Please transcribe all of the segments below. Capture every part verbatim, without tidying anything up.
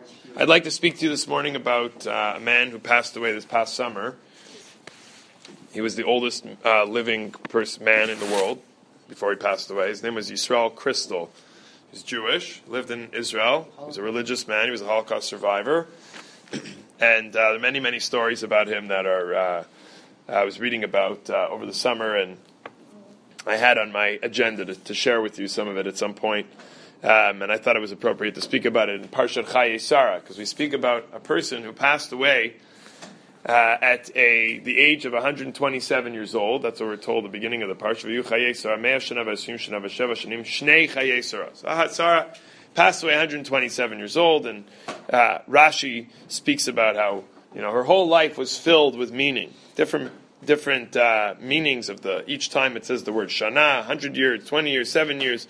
I'd like to speak to you this morning about uh, a man who passed away this past summer. He was the oldest uh, living person, man in the world before he passed away. His name was Yisrael Kristol. He was Jewish, lived in Israel. He was a religious man. He was a Holocaust survivor. and uh, there are many, many stories about him that are uh, I was reading about uh, over the summer, and I had on my agenda to, to share with you some of it at some point. Um, and I thought it was appropriate to speak about it in Parshat Chayei Sarah, because we speak about a person who passed away uh, at a the age of one hundred twenty-seven years old. That's what we're told at the beginning of the Parsha. Chayei Sarah, Mea Shana V'Asrim Shana V'Sheva Shanim Shnei Chayei Sarah. So Sarah passed away one hundred twenty-seven years old, and uh, Rashi speaks about how you know her whole life was filled with meaning, different different uh, meanings of the each time it says the word Shana, one hundred years, twenty years, seven years.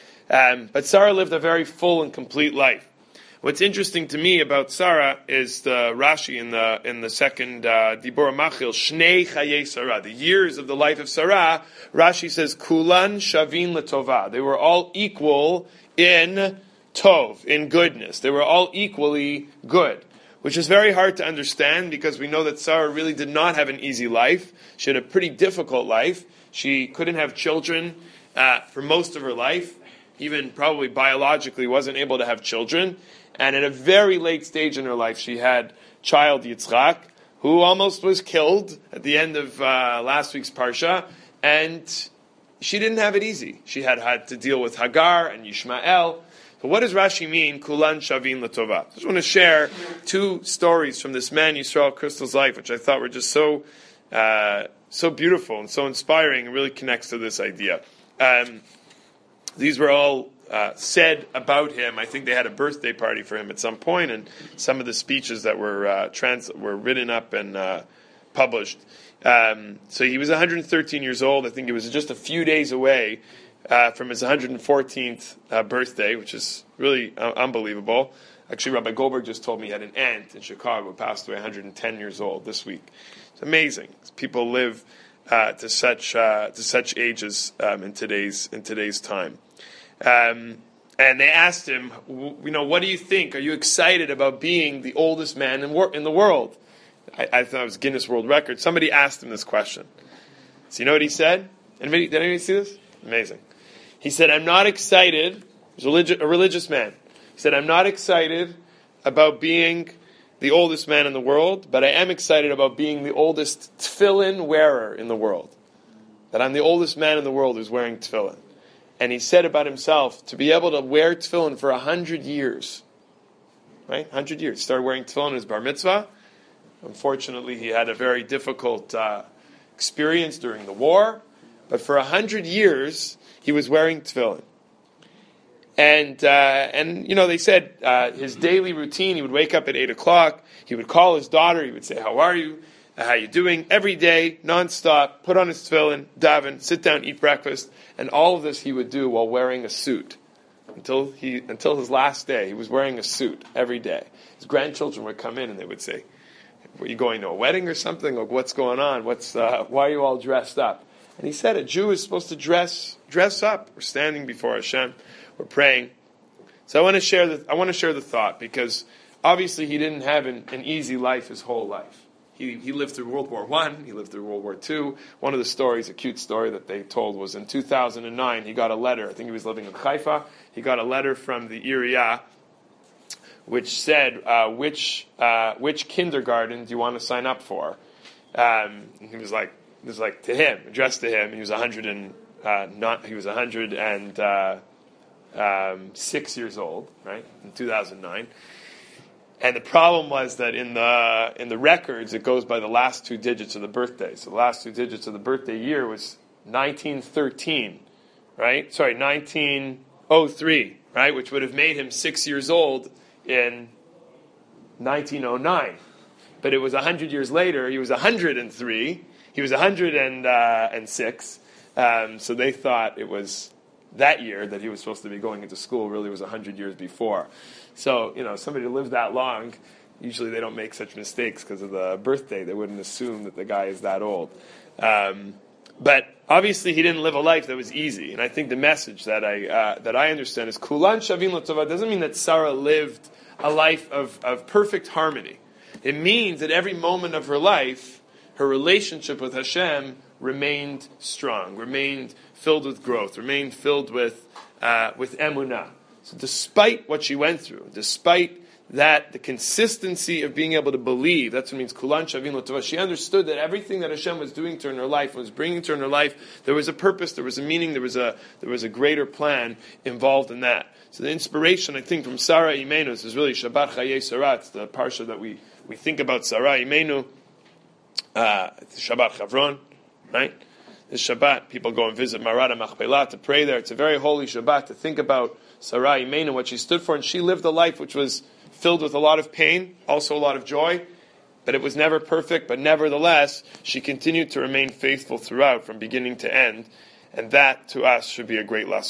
Um, but Sarah lived a very full and complete life. What's interesting to me about Sarah is the Rashi in the in the second uh, Dibur Machil, Shnei Chayei Sarah, the years of the life of Sarah. Rashi says Kulan Shavin L'Tova. They were all equal in Tov, in goodness. They were all equally good, which is very hard to understand because we know that Sarah really did not have an easy life. She had a pretty difficult life. She couldn't have children uh, for most of her life. Even probably biologically wasn't able to have children. And at a very late stage in her life, she had child Yitzchak, who almost was killed at the end of uh, last week's Parsha. And she didn't have it easy. She had had to deal with Hagar and Yishmael. So what does Rashi mean, Kulan Shavin L'Tova? I just want to share two stories from this man, Yisrael Kristol's life, which I thought were just so uh, so beautiful and so inspiring and really connects to this idea. Um, These were all uh, said about him. I think they had a birthday party for him at some point, and some of the speeches that were uh, trans- were written up and uh, published. Um, so he was one hundred thirteen years old. I think it was just a few days away uh, from his one hundred fourteenth uh, birthday, which is really uh, unbelievable. Actually, Rabbi Goldberg just told me he had an aunt in Chicago who passed away one hundred ten years old this week. It's amazing. People live Uh, to such uh, to such ages um, in today's in today's time, um, and they asked him, you know, what do you think? Are you excited about being the oldest man in, wor- in the world? I, I thought it was Guinness World Record. Somebody asked him this question. So you know what he said? Anybody? Did anybody see this? Amazing. He said, "I'm not excited." He was a, religi- a religious man. He said, "I'm not excited about being the oldest man in the world, but I am excited about being the oldest tefillin wearer in the world. That I'm the oldest man in the world who's wearing tefillin." And he said about himself, to be able to wear tefillin for a hundred years, right? A hundred years. He started wearing tefillin in his bar mitzvah. Unfortunately, he had a very difficult uh, experience during the war, but for a hundred years, he was wearing tefillin. And, uh, and you know, they said uh, his daily routine, he would wake up at eight o'clock, he would call his daughter, he would say, "How are you? Uh, how you doing?" Every day, nonstop, put on his tefillin, daven, sit down, eat breakfast, and all of this he would do while wearing a suit. Until he, until his last day, he was wearing a suit every day. His grandchildren would come in and they would say, "Were you going to a wedding or something? Like, what's going on? What's, uh, why are you all dressed up?" And he said, a Jew is supposed to dress, dress up. We're standing before Hashem. We're praying. So I want to share the I want to share the thought, because obviously he didn't have an, an easy life his whole life. He he lived through World War One. He lived through World War Two. One of the stories, a cute story that they told, was in two thousand nine. He got a letter. I think he was living in Haifa. He got a letter from the Iriyah, which said, uh, "Which uh, which kindergarten do you want to sign up for?" Um, and he was like, "It was like to him, addressed to him." He was a hundred and uh, not. He was a hundred and. Uh, Um, six years old, right, in two thousand nine, and the problem was that in the in the records it goes by the last two digits of the birthday. So the last two digits of the birthday year was nineteen thirteen, right? Sorry, nineteen oh three, right, which would have made him six years old in nineteen oh nine. But it was a hundred years later. He was a hundred and three. He was a hundred and uh, and six. Um, so they thought it was. That year that he was supposed to be going into school really was one hundred years before. So, you know, somebody who lives that long, usually they don't make such mistakes because of the birthday. They wouldn't assume that the guy is that old. Um, but obviously he didn't live a life that was easy. And I think the message that I uh, that I understand is Kulan Shavin L'Tova doesn't mean that Sarah lived a life of, of perfect harmony. It means that every moment of her life, her relationship with Hashem remained strong, remained filled with growth, remained filled with uh, with emunah. So despite what she went through, despite that, the consistency of being able to believe, that's what it means, kulan shavim l'tova. She understood that everything that Hashem was doing to her in her life, was bringing to her in her life, there was a purpose, there was a meaning, there was a there was a greater plan involved in that. So the inspiration, I think, from Sarah Imenu is really Shabbat Chayei Sarah. It's the parsha that we, we think about Sarah Imenu. Uh, it's Shabbat Chavron, right? This Shabbat, people go and visit Marat HaMachpelah to pray there. It's a very holy Shabbat to think about Sarah Imenu, what she stood for, and she lived a life which was filled with a lot of pain, also a lot of joy, but it was never perfect, but nevertheless, she continued to remain faithful throughout, from beginning to end, and that, to us, should be a great lesson.